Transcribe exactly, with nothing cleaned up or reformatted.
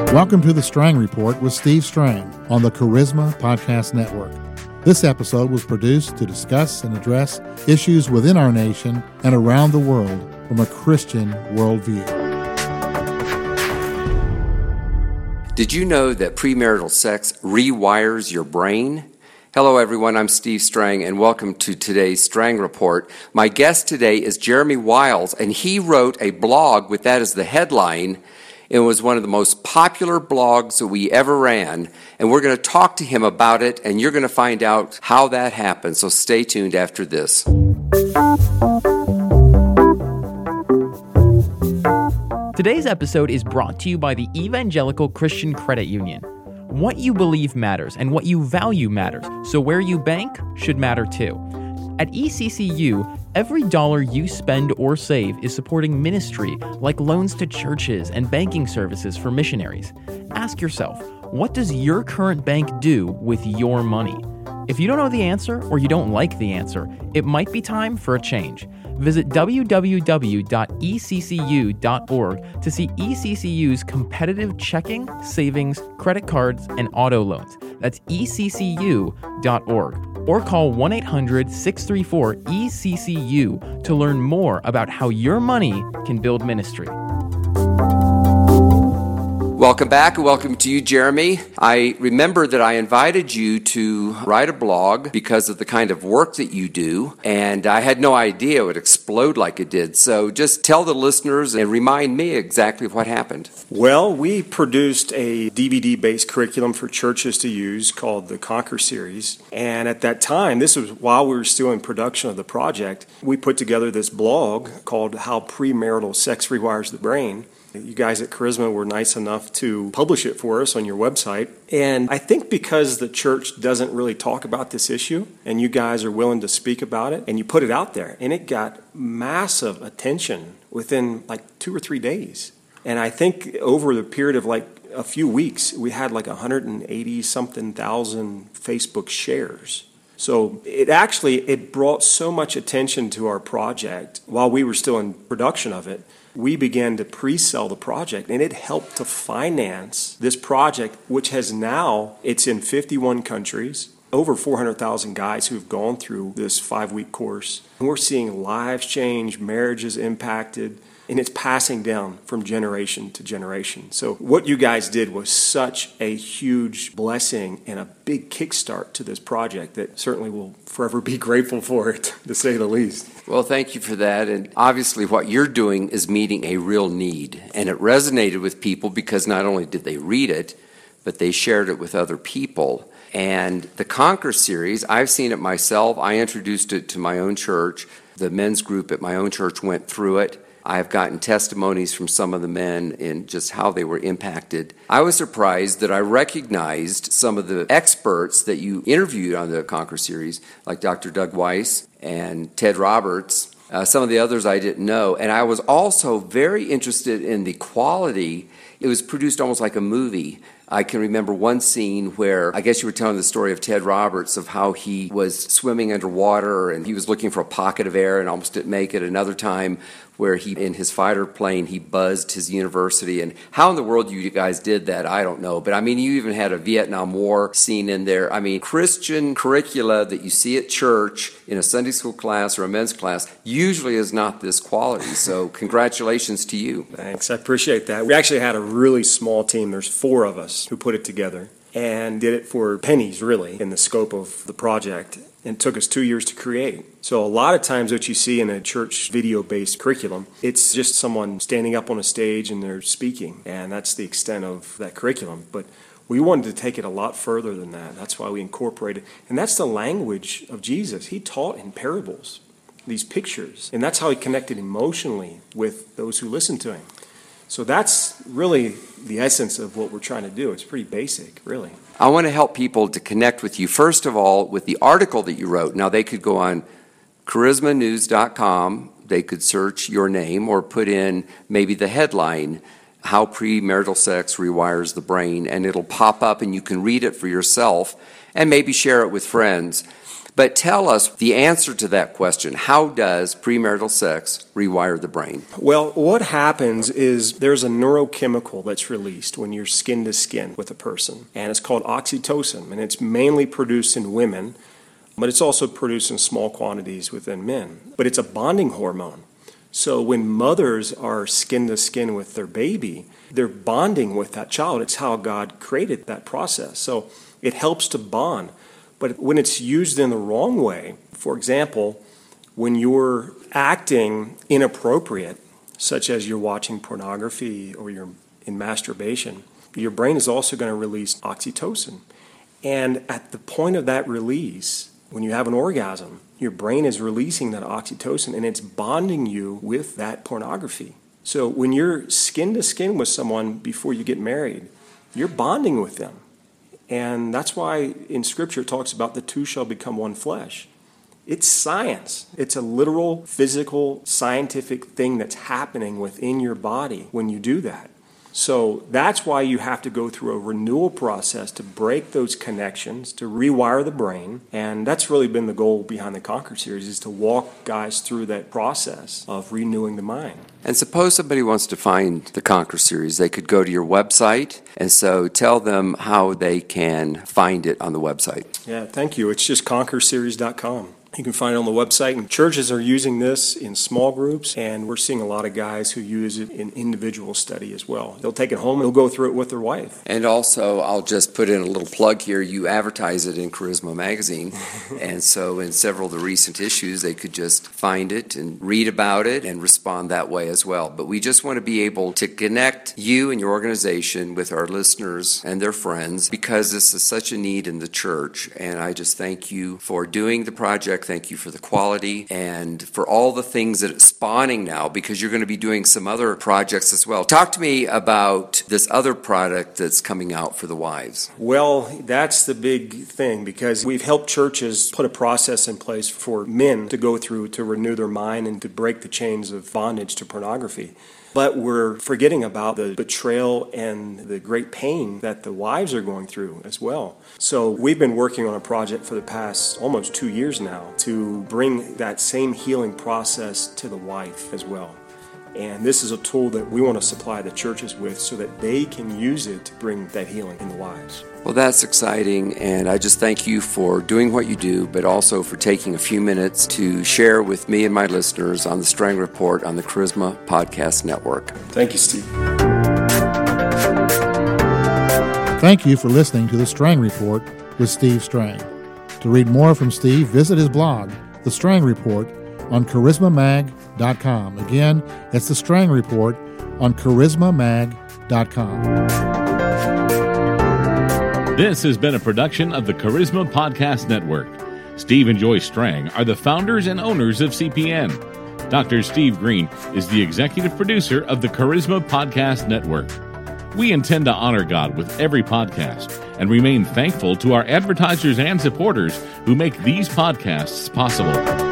Welcome to the Strang Report with Steve Strang on the Charisma Podcast Network. This episode was produced to discuss and address issues within our nation and around the world from a Christian worldview. Did you know that premarital sex rewires your brain? Hello everyone, I'm Steve Strang and welcome to today's Strang Report. My guest today is Jeremy Wiles, and he wrote a blog with that as the headline. It was one of the most popular blogs that we ever ran, and we're going to talk to him about it, and you're going to find out how that happened. So stay tuned after this. Today's episode is brought to you by the Evangelical Christian Credit Union. What you believe matters, and what you value matters, so where you bank should matter too. At E C C U, every dollar you spend or save is supporting ministry like loans to churches and banking services for missionaries. Ask yourself, what does your current bank do with your money? If you don't know the answer or you don't like the answer, it might be time for a change. Visit w w w dot e c c u dot org to see E C C U's competitive checking, savings, credit cards, and auto loans. That's e c c u dot org. Or call one eight hundred six three four E C C U to learn more about how your money can build ministry. Welcome back, and welcome to you, Jeremy. I remember that I invited you to write a blog because of the kind of work that you do, and I had no idea it would explode like it did. So just tell the listeners and remind me exactly what happened. Well, we produced a D V D-based curriculum for churches to use called the Conquer Series, and at that time, this was while we were still in production of the project, we put together this blog called How Premarital Sex Rewires the Brain. You guys at Charisma were nice enough to publish it for us on your website. And I think because the church doesn't really talk about this issue, and you guys are willing to speak about it, and you put it out there, and it got massive attention within like two or three days. And I think over the period of like a few weeks, we had like one hundred eighty something thousand Facebook shares. So it actually, it brought so much attention to our project while we were still in production of it. We began to pre-sell the project, and it helped to finance this project, which has now, it's in fifty-one countries, over four hundred thousand guys who've gone through this five-week course. And we're seeing lives change, marriages impacted, and it's passing down from generation to generation. So what you guys did was such a huge blessing and a big kickstart to this project that certainly will forever be grateful for it, to say the least. Well, thank you for that. And obviously what you're doing is meeting a real need. And it resonated with people because not only did they read it, but they shared it with other people. And the Conquer series, I've seen it myself. I introduced it to my own church. The men's group at my own church went through it. I have gotten testimonies from some of the men in just how they were impacted. I was surprised that I recognized some of the experts that you interviewed on the Conquer series, like Doctor Doug Weiss and Ted Roberts. Uh, some of the others I didn't know. And I was also very interested in the quality. It was produced almost like a movie. I can remember one scene where I guess you were telling the story of Ted Roberts of how he was swimming underwater and he was looking for a pocket of air and almost didn't make it. Another time where he, in his fighter plane, he buzzed his university. And how in the world you guys did that, I don't know. But I mean, you even had a Vietnam War scene in there. I mean, Christian curricula that you see at church in a Sunday school class or a men's class usually is not this quality. So congratulations to you. Thanks, I appreciate that. We actually had a really small team. There's four of us who put it together and did it for pennies, really, in the scope of the project. And it took us two years to create. So a lot of times what you see in a church video-based curriculum, it's just someone standing up on a stage and they're speaking. And that's the extent of that curriculum. But we wanted to take it a lot further than that. That's why we incorporated. And that's the language of Jesus. He taught in parables, these pictures. And that's how he connected emotionally with those who listened to him. So that's really the essence of what we're trying to do. It's pretty basic, really. I want to help people to connect with you, first of all, with the article that you wrote. Now, they could go on charisma news dot com. They could search your name or put in maybe the headline, How Premarital Sex Rewires the Brain, and it'll pop up and you can read it for yourself and maybe share it with friends. But tell us the answer to that question. How does premarital sex rewire the brain? Well, what happens is there's a neurochemical that's released when you're skin to skin with a person, and it's called oxytocin, and it's mainly produced in women, but it's also produced in small quantities within men. But it's a bonding hormone. So when mothers are skin to skin with their baby, they're bonding with that child. It's how God created that process. So it helps to bond. But when it's used in the wrong way, for example, when you're acting inappropriate, such as you're watching pornography or you're in masturbation, your brain is also going to release oxytocin. And at the point of that release, when you have an orgasm, your brain is releasing that oxytocin and it's bonding you with that pornography. So when you're skin to skin with someone before you get married, you're bonding with them. And that's why in Scripture it talks about the two shall become one flesh. It's science. It's a literal, physical, scientific thing that's happening within your body when you do that. So that's why you have to go through a renewal process to break those connections, to rewire the brain. And that's really been the goal behind the Conquer series, is to walk guys through that process of renewing the mind. And suppose somebody wants to find the Conquer series. They could go to your website, and so tell them how they can find it on the website. Yeah, thank you. It's just conquer series dot com. You can find it on the website, and churches are using this in small groups, and we're seeing a lot of guys who use it in individual study as well. They'll take it home and they'll go through it with their wife. And also, I'll just put in a little plug here. You advertise it in Charisma Magazine, and so in several of the recent issues, they could just find it and read about it and respond that way as well. But we just want to be able to connect you and your organization with our listeners and their friends, because this is such a need in the church. And I just thank you for doing the project. Thank you for the quality and for all the things that it's spawning now, because you're going to be doing some other projects as well. Talk to me about this other product that's coming out for the wives. Well, that's the big thing, because we've helped churches put a process in place for men to go through to renew their mind and to break the chains of bondage to pornography. But we're forgetting about the betrayal and the great pain that the wives are going through as well. So we've been working on a project for the past almost two years now to bring that same healing process to the wife as well. And this is a tool that we want to supply the churches with so that they can use it to bring that healing in the wives. Well, that's exciting, and I just thank you for doing what you do, but also for taking a few minutes to share with me and my listeners on the Strang Report on the Charisma Podcast Network. Thank you, Steve. Thank you for listening to the Strang Report with Steve Strang. To read more from Steve, visit his blog, The Strang Report, on charisma mag dot com. Again, it's The Strang Report on charisma mag dot com. This has been a production of the Charisma Podcast Network. Steve and Joy Strang are the founders and owners of C P N. Doctor Steve Green is the executive producer of the Charisma Podcast Network. We intend to honor God with every podcast and remain thankful to our advertisers and supporters who make these podcasts possible.